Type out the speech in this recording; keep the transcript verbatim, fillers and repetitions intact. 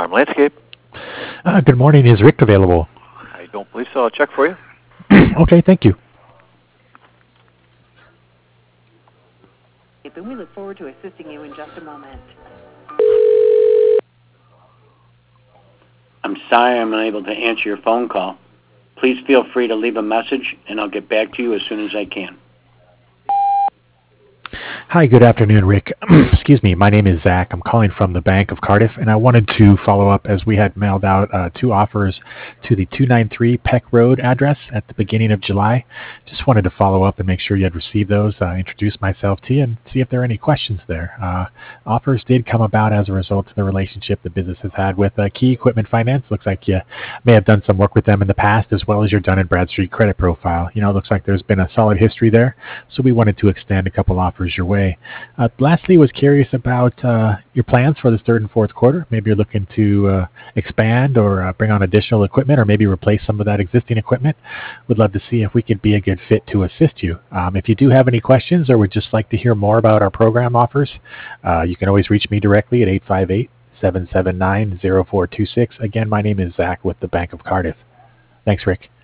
Farm Landscape. Uh, good morning. Is Rick available? I don't believe so. I'll check for you. Okay, thank you. And we look forward to assisting you in just a moment. I'm sorry I'm unable to answer your phone call. Please feel free to leave a message, and I'll get back to you as soon as I can. Hi, good afternoon, Rick. Excuse me. My name is Zach. I'm calling from the Bank of Cardiff, and I wanted to follow up as we had mailed out uh, two offers to the two ninety-three Peck Road address at the beginning of July. Just wanted to follow up and make sure you had received those, uh, introduce myself to you, and see if there are any questions there. Uh, offers did come about as a result of the relationship the business has had with uh, Key Equipment Finance. Looks like you may have done some work with them in the past, as well as your Dun and Bradstreet credit profile. You know, it looks like there's been a solid history there, so we wanted to extend a couple offers your way. Uh, lastly, was curious about uh, your plans for this third and fourth quarter. Maybe you're looking to uh, expand or uh, bring on additional equipment, or maybe replace some of that existing equipment. Would love to see if we could be a good fit to assist you. Um, if you do have any questions or would just like to hear more about our program offers, uh, you can always reach me directly at eight five eight, seven seven nine, zero four two six. Again, my name is Zach with the Bank of Cardiff. Thanks, Rick.